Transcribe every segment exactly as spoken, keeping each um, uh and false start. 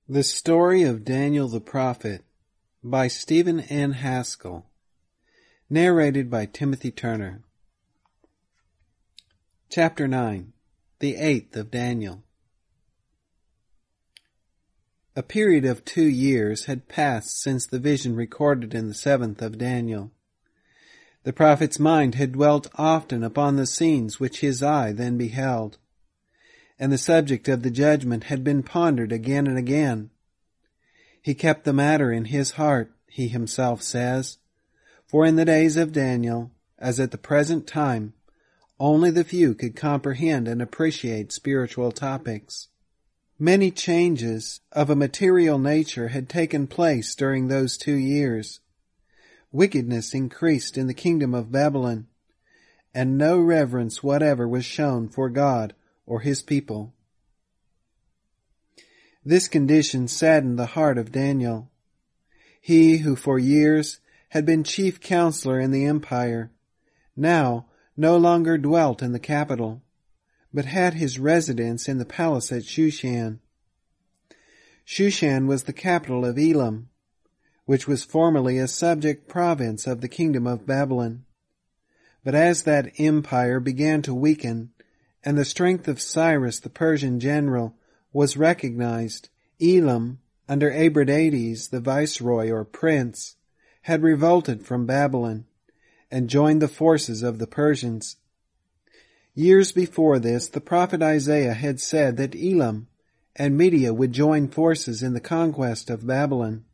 The Story of Daniel the Prophet by Stephen N. Haskell. Narrated by Timothy Turner. Chapter nine. The Eighth of Daniel. A period of two years had passed since the vision recorded in the seventh of Daniel. The prophet's mind had dwelt often upon the scenes which his eye then beheld, and the subject of the judgment had been pondered again and again. He kept the matter in his heart, he himself says, for in the days of Daniel, as at the present time, only the few could comprehend and appreciate spiritual topics. Many changes of a material nature had taken place during those two years. Wickedness increased in the kingdom of Babylon, and no reverence whatever was shown for God or his people. This condition saddened the heart of Daniel. He who for years had been chief counselor in the empire, now no longer dwelt in the capital, but had his residence in the palace at Shushan. Shushan was the capital of Elam, which was formerly a subject province of the kingdom of Babylon. But as that empire began to weaken, and the strength of Cyrus the Persian general was recognized, Elam, under Abradates the viceroy or prince, had revolted from Babylon and joined the forces of the Persians. Years before this, the prophet Isaiah had said that Elam and Media would join forces in the conquest of Babylon.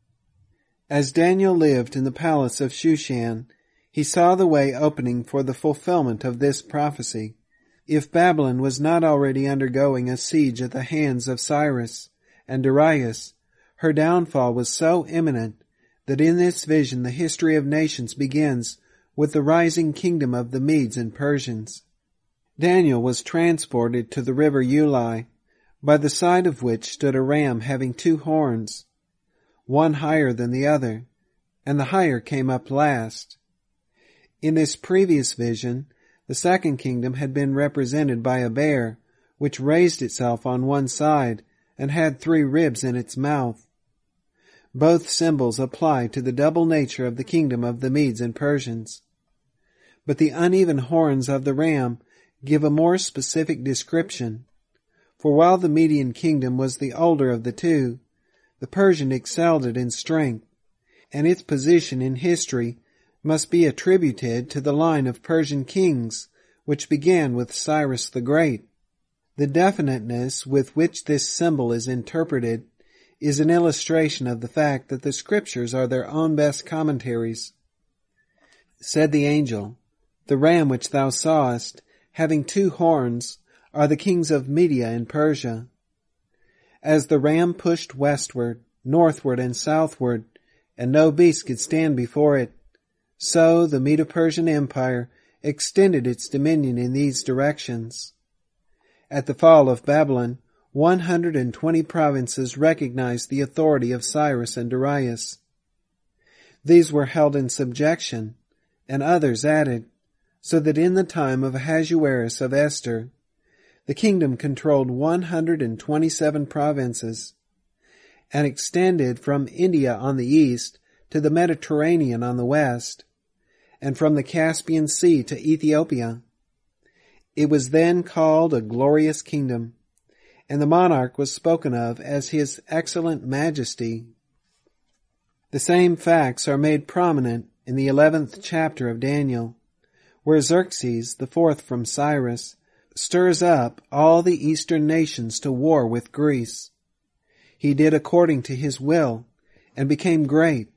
As Daniel lived in the palace of Shushan, he saw the way opening for the fulfillment of this prophecy. If Babylon was not already undergoing a siege at the hands of Cyrus and Darius, her downfall was so imminent that in this vision the history of nations begins with the rising kingdom of the Medes and Persians. Daniel was transported to the river Ulai, by the side of which stood a ram having two horns, one higher than the other, and the higher came up last. In this previous vision, the second kingdom had been represented by a bear, which raised itself on one side and had three ribs in its mouth. Both symbols apply to the double nature of the kingdom of the Medes and Persians. But the uneven horns of the ram give a more specific description, for while the Median kingdom was the older of the two, the Persian excelled it in strength, and its position in history must be attributed to the line of Persian kings, which began with Cyrus the Great. The definiteness with which this symbol is interpreted is an illustration of the fact that the Scriptures are their own best commentaries. Said the angel, "The ram which thou sawest, having two horns, are the kings of Media and Persia." As the ram pushed westward, northward, and southward, and no beast could stand before it, so the Medo-Persian Empire extended its dominion in these directions. At the fall of Babylon, one hundred and twenty provinces recognized the authority of Cyrus and Darius. These were held in subjection, and others added, so that in the time of Ahasuerus of Esther, the kingdom controlled one hundred and twenty-seven provinces, and extended from India on the east to the Mediterranean on the west, and from the Caspian Sea to Ethiopia. It was then called a glorious kingdom, and the monarch was spoken of as His Excellent Majesty. The same facts are made prominent in the eleventh chapter of Daniel, where Xerxes, the fourth from Cyrus, stirs up all the eastern nations to war with Greece. He did according to his will, and became great.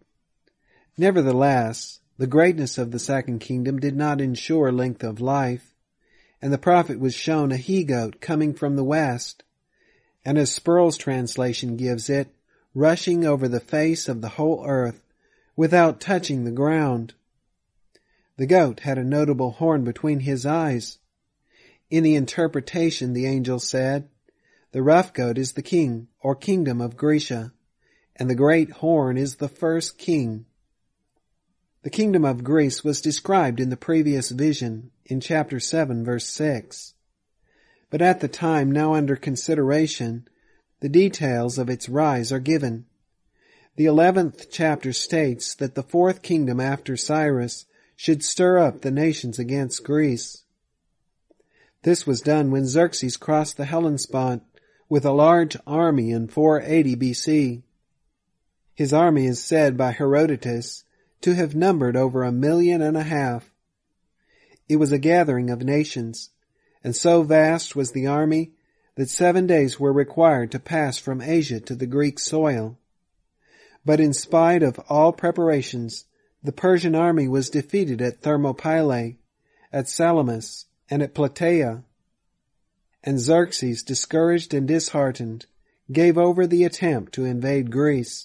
Nevertheless, the greatness of the second kingdom did not ensure length of life, and the prophet was shown a he-goat coming from the west, and as Sproul's translation gives it, rushing over the face of the whole earth, without touching the ground. The goat had a notable horn between his eyes. In the interpretation, the angel said, "The rough goat is the king, or kingdom of Grecia, and the great horn is the first king." The kingdom of Greece was described in the previous vision, in chapter seven, verse six. But at the time now under consideration, the details of its rise are given. The eleventh chapter states that the fourth kingdom after Cyrus should stir up the nations against Greece. This was done when Xerxes crossed the Hellespont with a large army in four eighty B C. His army is said by Herodotus to have numbered over a million and a half. It was a gathering of nations, and so vast was the army that seven days were required to pass from Asia to the Greek soil. But in spite of all preparations, the Persian army was defeated at Thermopylae, at Salamis, and at Plataea. And Xerxes, discouraged and disheartened, gave over the attempt to invade Greece.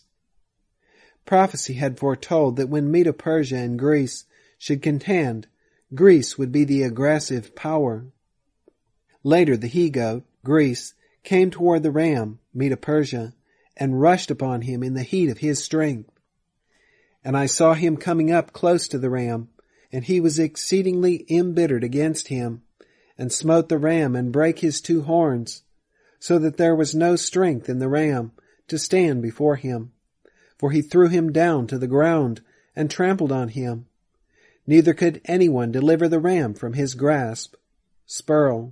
Prophecy had foretold that when Medo-Persia and Greece should contend, Greece would be the aggressive power. Later the he-goat, Greece, came toward the ram, Medo-Persia, and rushed upon him in the heat of his strength. And I saw him coming up close to the ram, and he was exceedingly embittered against him, and smote the ram and brake his two horns, so that there was no strength in the ram to stand before him. For he threw him down to the ground and trampled on him. Neither could anyone deliver the ram from his grasp. Sperl.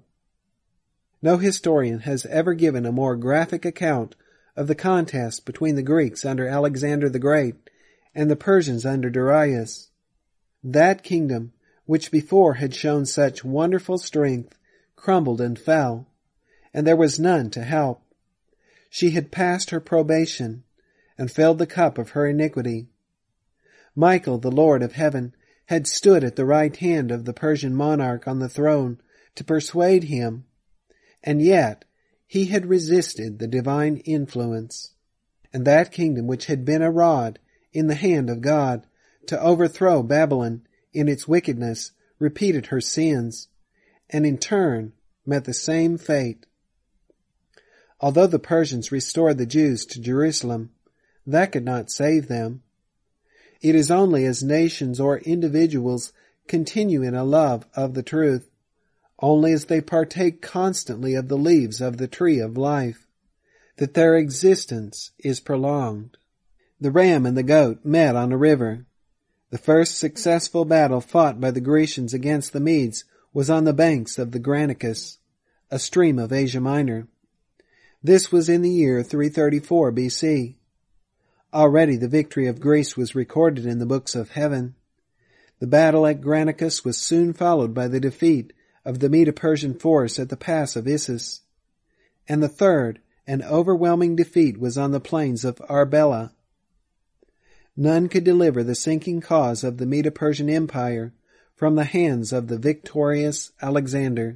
No historian has ever given a more graphic account of the contest between the Greeks under Alexander the Great and the Persians under Darius. That kingdom, which before had shown such wonderful strength, crumbled and fell, and there was none to help. She had passed her probation, and filled the cup of her iniquity. Michael, the Lord of heaven, had stood at the right hand of the Persian monarch on the throne to persuade him, and yet he had resisted the divine influence. And that kingdom which had been a rod in the hand of God to overthrow Babylon in its wickedness repeated her sins, and in turn met the same fate. Although the Persians restored the Jews to Jerusalem, that could not save them. It is only as nations or individuals continue in a love of the truth, only as they partake constantly of the leaves of the tree of life, that their existence is prolonged. The ram and the goat met on a river. The first successful battle fought by the Grecians against the Medes was on the banks of the Granicus, a stream of Asia Minor. This was in the year three thirty-four B C. Already the victory of Greece was recorded in the books of heaven. The battle at Granicus was soon followed by the defeat of the Medo-Persian force at the pass of Issus. And the third and overwhelming defeat was on the plains of Arbela. None could deliver the sinking cause of the Medo-Persian Empire from the hands of the victorious Alexander.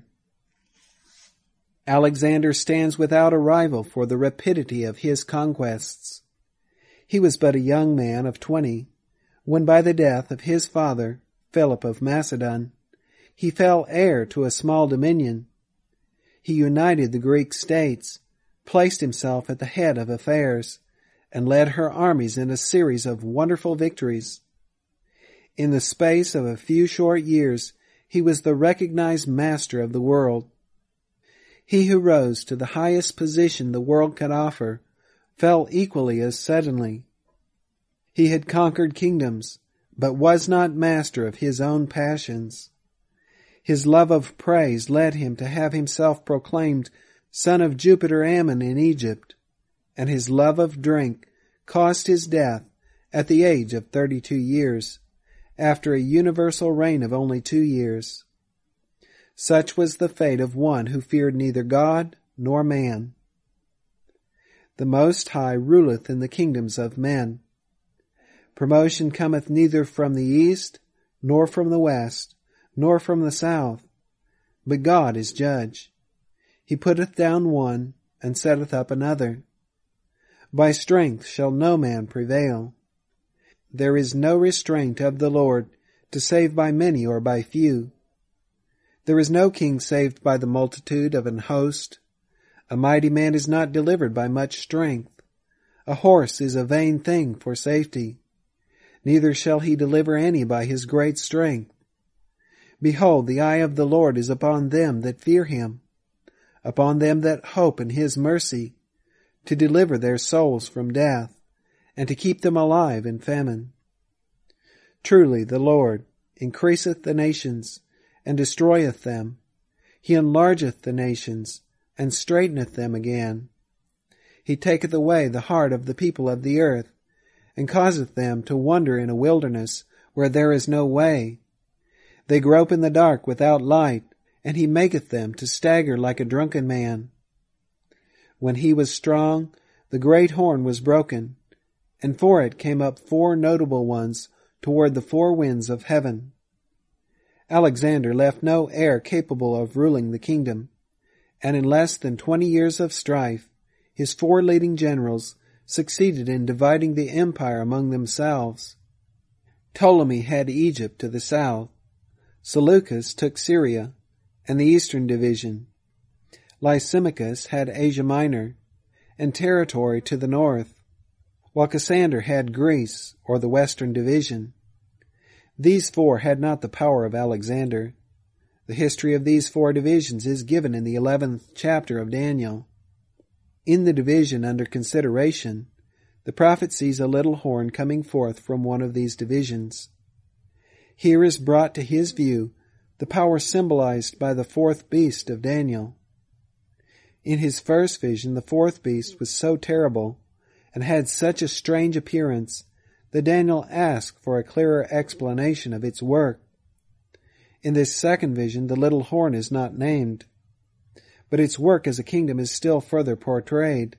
Alexander stands without a rival for the rapidity of his conquests. He was but a young man of twenty, when by the death of his father, Philip of Macedon, he fell heir to a small dominion. He united the Greek states, placed himself at the head of affairs, and led her armies in a series of wonderful victories. In the space of a few short years, he was the recognized master of the world. He who rose to the highest position the world could offer fell equally as suddenly. He had conquered kingdoms, but was not master of his own passions. His love of praise led him to have himself proclaimed son of Jupiter Ammon in Egypt, and his love of drink caused his death at the age of thirty-two years, after a universal reign of only two years. Such was the fate of one who feared neither God nor man. The Most High ruleth in the kingdoms of men. Promotion cometh neither from the east, nor from the west, nor from the south, but God is judge. He putteth down one, and setteth up another. By strength shall no man prevail. There is no restraint of the Lord to save by many or by few. There is no king saved by the multitude of an host. A mighty man is not delivered by much strength. A horse is a vain thing for safety. Neither shall he deliver any by his great strength. Behold, the eye of the Lord is upon them that fear him, upon them that hope in his mercy, to deliver their souls from death, and to keep them alive in famine. Truly the Lord increaseth the nations, and destroyeth them. He enlargeth the nations, and straighteneth them again. He taketh away the heart of the people of the earth, and causeth them to wander in a wilderness where there is no way. They grope in the dark without light, and he maketh them to stagger like a drunken man. When he was strong, the great horn was broken, and for it came up four notable ones toward the four winds of heaven. Alexander left no heir capable of ruling the kingdom, and in less than twenty years of strife, his four leading generals succeeded in dividing the empire among themselves. Ptolemy had Egypt to the south, Seleucus took Syria and the eastern division, Lysimachus had Asia Minor and territory to the north, while Cassander had Greece, or the western division. These four had not the power of Alexander. The history of these four divisions is given in the eleventh chapter of Daniel. In the division under consideration, the prophet sees a little horn coming forth from one of these divisions. Here is brought to his view the power symbolized by the fourth beast of Daniel. In his first vision, the fourth beast was so terrible and had such a strange appearance that Daniel asked for a clearer explanation of its work. In this second vision, the little horn is not named, but its work as a kingdom is still further portrayed.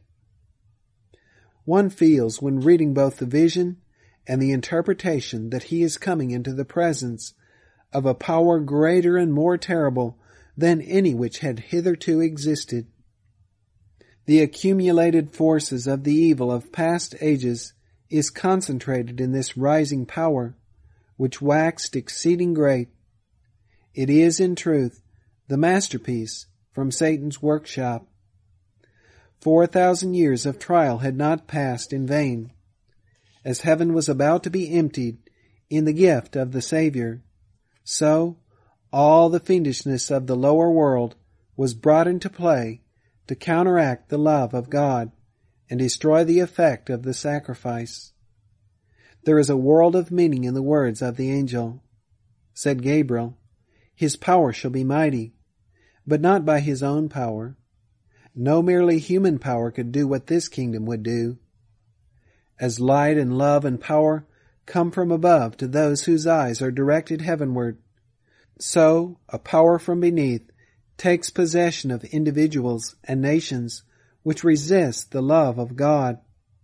One feels when reading both the vision and the interpretation that he is coming into the presence of a power greater and more terrible than any which had hitherto existed. The accumulated forces of the evil of past ages is concentrated in this rising power, which waxed exceeding great. It is, in truth, the masterpiece from Satan's workshop. Four thousand years of trial had not passed in vain. As heaven was about to be emptied in the gift of the Savior, so all the fiendishness of the lower world was brought into play to counteract the love of God and destroy the effect of the sacrifice. There is a world of meaning in the words of the angel. Said Gabriel, "His power shall be mighty, but not by his own power. No merely human power could do what this kingdom would do. As light and love and power come from above to those whose eyes are directed heavenward, so a power from beneath takes possession of individuals and nations which resist the love of God.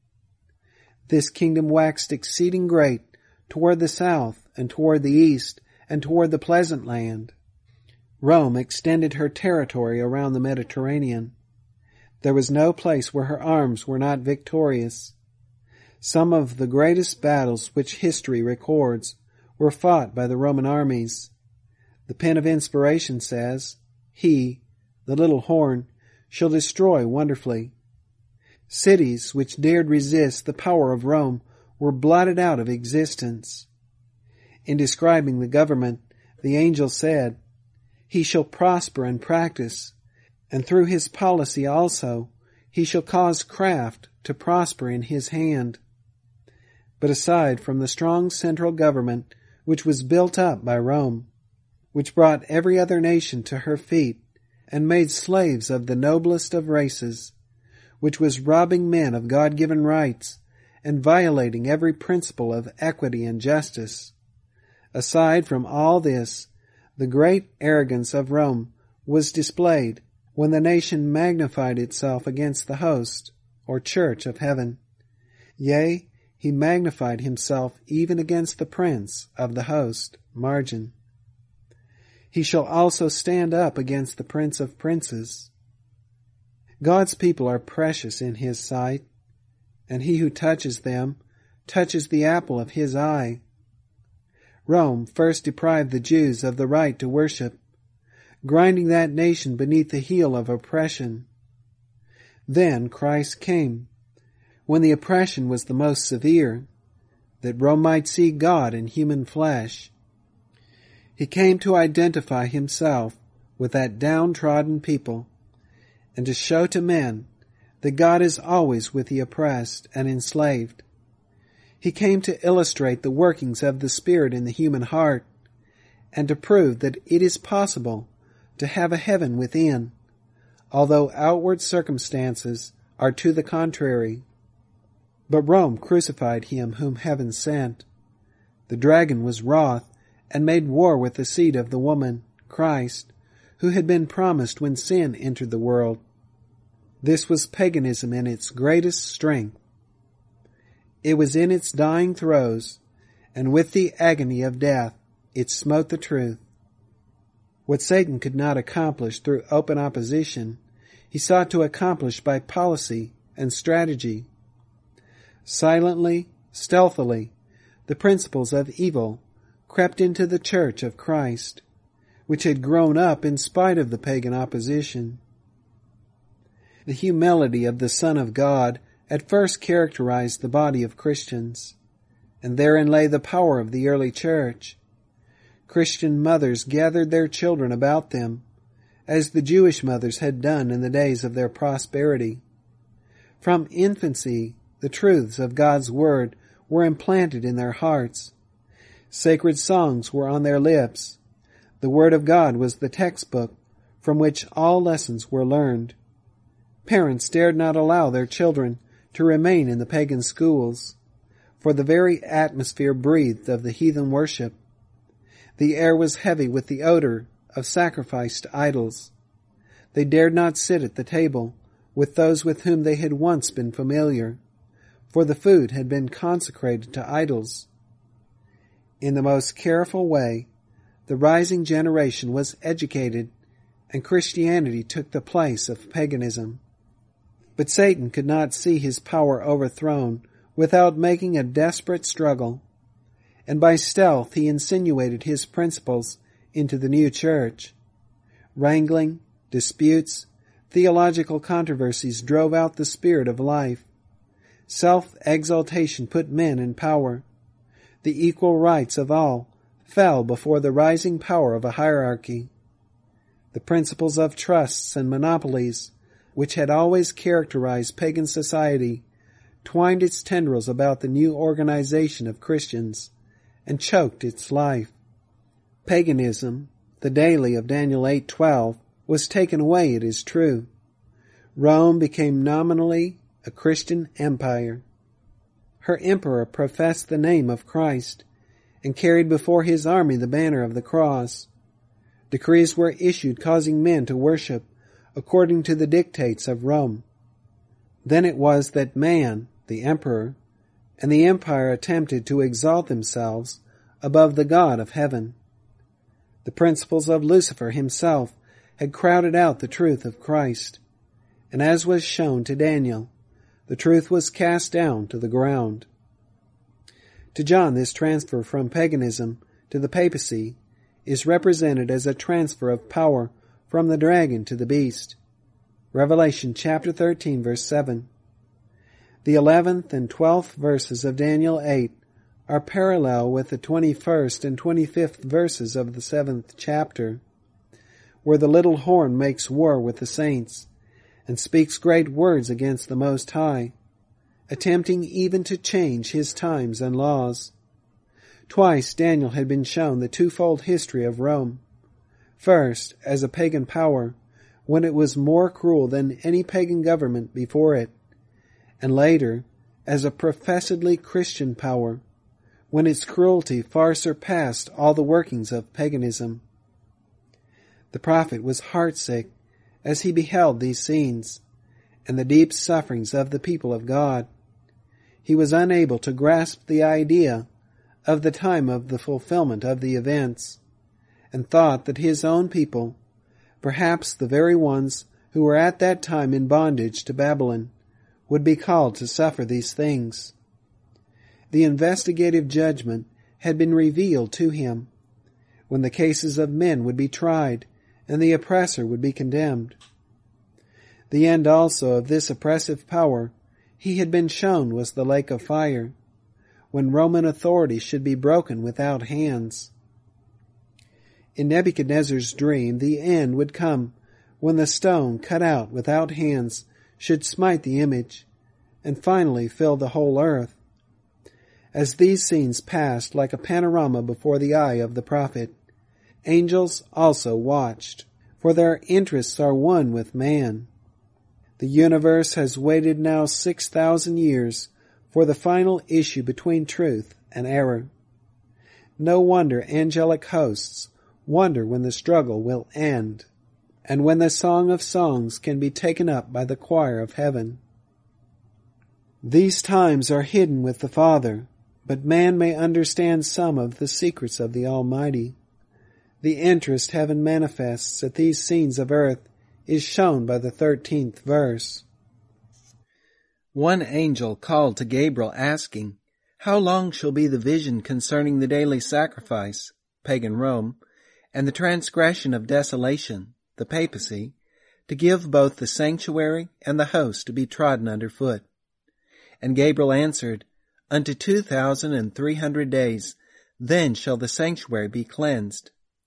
This kingdom waxed exceeding great toward the south and toward the east and toward the pleasant land. Rome extended her territory around the Mediterranean. There was no place where her arms were not victorious. Some of the greatest battles which history records were fought by the Roman armies. The pen of inspiration says, "He, the little horn, shall destroy wonderfully." Cities which dared resist the power of Rome were blotted out of existence. In describing the government, the angel said, "He shall prosper and practice, and through his policy also he shall cause craft to prosper in his hand." But aside from the strong central government which was built up by Rome, which brought every other nation to her feet and made slaves of the noblest of races, which was robbing men of God-given rights and violating every principle of equity and justice, aside from all this, the great arrogance of Rome was displayed when the nation magnified itself against the host, or church of heaven. Yea, he magnified himself even against the prince of the host, Margin. He shall also stand up against the prince of princes. God's people are precious in his sight, and he who touches them touches the apple of his eye. Rome first deprived the Jews of the right to worship, grinding that nation beneath the heel of oppression. Then Christ came, when the oppression was the most severe, that Rome might see God in human flesh. He came to identify himself with that downtrodden people, and to show to men that God is always with the oppressed and enslaved. He came to illustrate the workings of the Spirit in the human heart and to prove that it is possible to have a heaven within, although outward circumstances are to the contrary. But Rome crucified him whom heaven sent. The dragon was wroth and made war with the seed of the woman, Christ, who had been promised when sin entered the world. This was paganism in its greatest strength. It was in its dying throes, and with the agony of death it smote the truth. What Satan could not accomplish through open opposition, he sought to accomplish by policy and strategy. Silently, stealthily, the principles of evil crept into the Church of Christ, which had grown up in spite of the pagan opposition. The humility of the Son of God at first characterized the body of Christians, and therein lay the power of the early church. Christian mothers gathered their children about them, as the Jewish mothers had done in the days of their prosperity. From infancy, the truths of God's Word were implanted in their hearts. Sacred songs were on their lips. The Word of God was the textbook from which all lessons were learned. Parents dared not allow their children to remain in the pagan schools, for the very atmosphere breathed of the heathen worship. The air was heavy with the odor of sacrificed idols. They dared not sit at the table with those with whom they had once been familiar, for the food had been consecrated to idols. In the most careful way, the rising generation was educated, and Christianity took the place of paganism. But Satan could not see his power overthrown without making a desperate struggle, and by stealth he insinuated his principles into the new church. Wrangling, disputes, theological controversies drove out the spirit of life. Self-exaltation put men in power. The equal rights of all fell before the rising power of a hierarchy. The principles of trusts and monopolies, which had always characterized pagan society, twined its tendrils about the new organization of Christians and choked its life. Paganism, the daily of Daniel eight twelve, was taken away, it is true. Rome became nominally a Christian empire. Her emperor professed the name of Christ and carried before his army the banner of the cross. Decrees were issued causing men to worship according to the dictates of Rome. Then it was that man, the emperor, and the empire attempted to exalt themselves above the God of heaven. The principles of Lucifer himself had crowded out the truth of Christ, and as was shown to Daniel, the truth was cast down to the ground. To John, this transfer from paganism to the papacy is represented as a transfer of power from the dragon to the beast. Revelation chapter thirteen, verse seven. The eleventh and twelfth verses of Daniel eight are parallel with the twenty-first and twenty-fifth verses of the seventh chapter, where the little horn makes war with the saints and speaks great words against the Most High, attempting even to change his times and laws. Twice Daniel had been shown the twofold history of Rome. First, as a pagan power, when it was more cruel than any pagan government before it, and later, as a professedly Christian power, when its cruelty far surpassed all the workings of paganism. The prophet was heartsick as he beheld these scenes, and the deep sufferings of the people of God. He was unable to grasp the idea of the time of the fulfillment of the events, and thought that his own people, perhaps the very ones who were at that time in bondage to Babylon, would be called to suffer these things. The investigative judgment had been revealed to him, when the cases of men would be tried and the oppressor would be condemned. The end also of this oppressive power he had been shown was the lake of fire, when Roman authority should be broken without hands. In Nebuchadnezzar's dream, the end would come when the stone cut out without hands should smite the image, and finally fill the whole earth. As these scenes passed like a panorama before the eye of the prophet, angels also watched, for their interests are one with man. The universe has waited now six thousand years for the final issue between truth and error. No wonder angelic hosts wonder when the struggle will end, and when the Song of Songs can be taken up by the choir of heaven. These times are hidden with the Father, but man may understand some of the secrets of the Almighty. The interest heaven manifests at these scenes of earth is shown by the thirteenth verse. One angel called to Gabriel, asking, "How long shall be the vision concerning the daily sacrifice," pagan Rome, and the transgression of desolation, the papacy, to give both the sanctuary and the host to be trodden under foot? And Gabriel answered, "Unto two thousand and three hundred days, then shall the sanctuary be cleansed."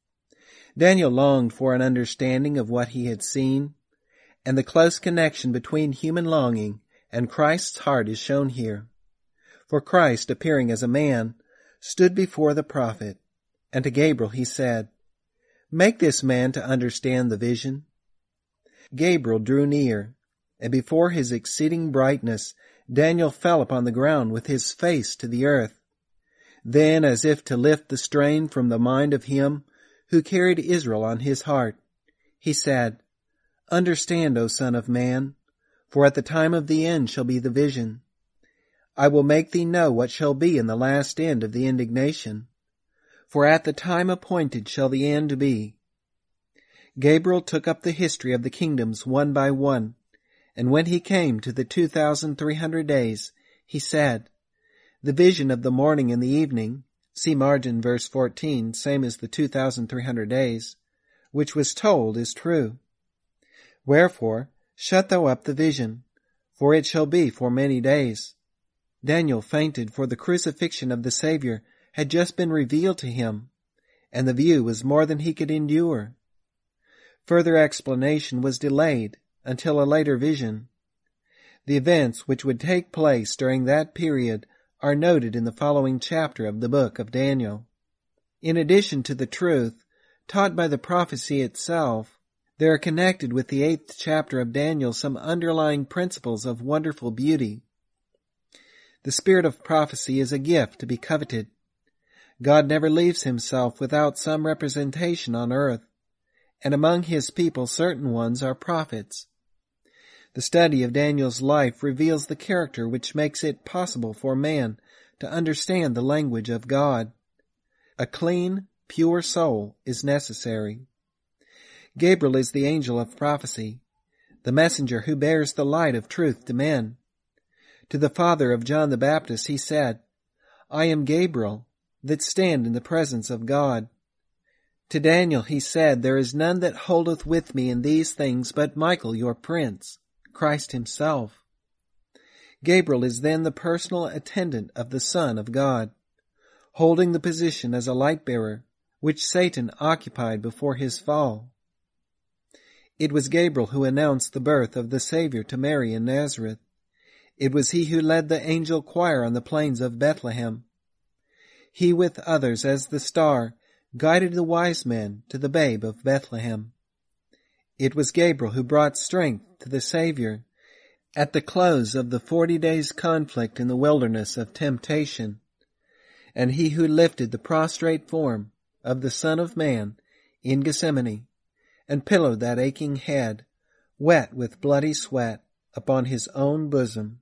Daniel longed for an understanding of what he had seen, and the close connection between human longing and Christ's heart is shown here. For Christ, appearing as a man, stood before the prophet, and to Gabriel he said, "Make this man to understand the vision." Gabriel drew near, and before his exceeding brightness Daniel fell upon the ground with his face to the earth. Then, as if to lift the strain from the mind of him who carried Israel on his heart, he said, "Understand, O Son of Man, for at the time of the end shall be the vision. I will make thee know what shall be in the last end of the indignation, for at the time appointed shall the end be." Gabriel took up the history of the kingdoms one by one, and when he came to the two thousand three hundred days, he said, "The vision of the morning and the evening," see margin verse fourteen, same as the two thousand three hundred days, "which was told is true. Wherefore, shut thou up the vision, for it shall be for many days." Daniel fainted, for the crucifixion of the Savior had just been revealed to him, and the view was more than he could endure. Further explanation was delayed until a later vision. The events which would take place during that period are noted in the following chapter of the book of Daniel. In addition to the truth taught by the prophecy itself, there are connected with the eighth chapter of Daniel some underlying principles of wonderful beauty. The spirit of prophecy is a gift to be coveted. God never leaves himself without some representation on earth, and among his people certain ones are prophets. The study of Daniel's life reveals the character which makes it possible for man to understand the language of God. A clean, pure soul is necessary. Gabriel is the angel of prophecy, the messenger who bears the light of truth to men. To the father of John the Baptist he said, "I am Gabriel, that stand in the presence of God." To Daniel he said, "There is none that holdeth with me in these things but Michael your prince," Christ himself. Gabriel is then the personal attendant of the Son of God, holding the position as a light-bearer, which Satan occupied before his fall. It was Gabriel who announced the birth of the Savior to Mary in Nazareth. It was he who led the angel choir on the plains of Bethlehem. He with others as the star guided the wise men to the babe of Bethlehem. It was Gabriel who brought strength to the Savior at the close of the forty days' conflict in the wilderness of temptation, and he who lifted the prostrate form of the Son of Man in Gethsemane and pillowed that aching head, wet with bloody sweat, upon his own bosom.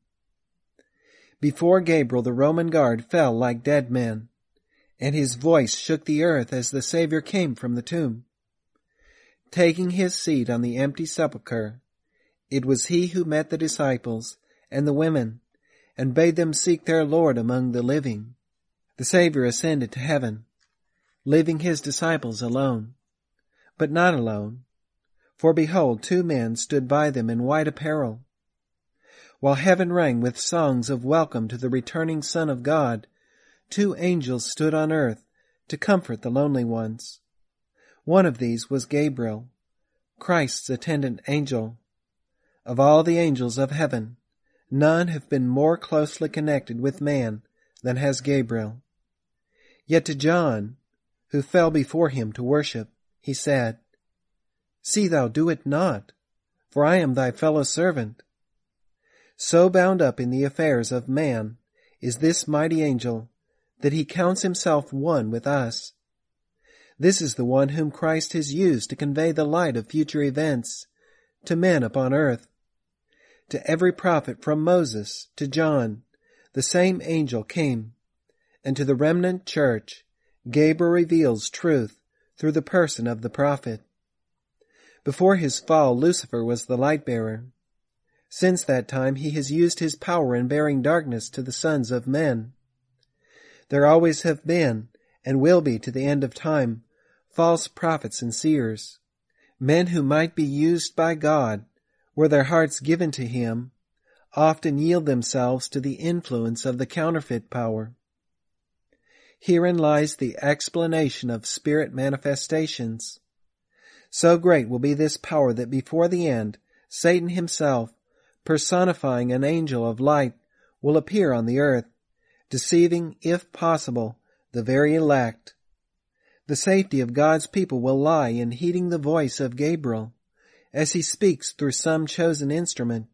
Before Gabriel the Roman guard fell like dead men, and his voice shook the earth as the Savior came from the tomb. Taking his seat on the empty sepulchre, it was he who met the disciples and the women, and bade them seek their Lord among the living. The Savior ascended to heaven, leaving his disciples alone, but not alone, for behold, two men stood by them in white apparel. While heaven rang with songs of welcome to the returning Son of God, two angels stood on earth to comfort the lonely ones. One of these was Gabriel, Christ's attendant angel. Of all the angels of heaven, none have been more closely connected with man than has Gabriel. Yet to John, who fell before him to worship, he said, See thou do it not, for I am thy fellow servant. So bound up in the affairs of man is this mighty angel that he counts himself one with us. This is the one whom Christ has used to convey the light of future events to men upon earth. To every prophet from Moses to John, the same angel came, and to the remnant church, Gabriel reveals truth through the person of the prophet. Before his fall, Lucifer was the light-bearer. Since that time he has used his power in bearing darkness to the sons of men. There always have been, and will be to the end of time, false prophets and seers, men who might be used by God, were their hearts given to him, often yield themselves to the influence of the counterfeit power. Herein lies the explanation of spirit manifestations. So great will be this power that before the end, Satan himself, personifying an angel of light, will appear on the earth, deceiving, if possible, the very elect. The safety of God's people will lie in heeding the voice of Gabriel, as he speaks through some chosen instrument.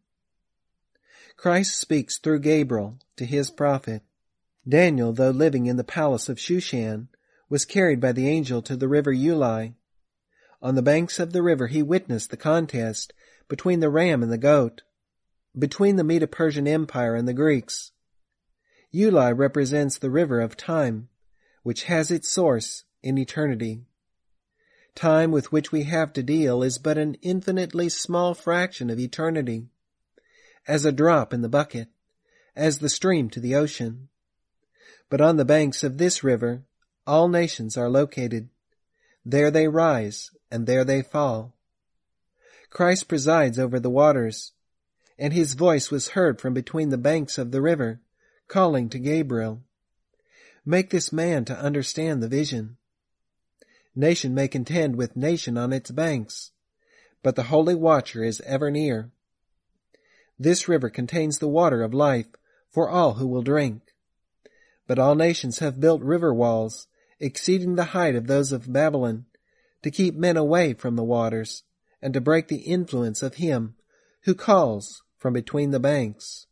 Christ speaks through Gabriel to his prophet. Daniel, though living in the palace of Shushan, was carried by the angel to the river Ulai. On the banks of the river he witnessed the contest between the ram and the goat, between the Medo-Persian Empire and the Greeks. Ulai represents the river of time, which has its source in eternity. Time with which we have to deal is but an infinitely small fraction of eternity, as a drop in the bucket, as the stream to the ocean. But on the banks of this river, all nations are located. There they rise, and there they fall. Christ presides over the waters, and his voice was heard from between the banks of the river, calling to Gabriel. Make this man to understand the vision. Nation may contend with nation on its banks, but the Holy Watcher is ever near. This river contains the water of life for all who will drink. But all nations have built river walls, exceeding the height of those of Babylon, to keep men away from the waters, and to break the influence of him who calls from between the banks.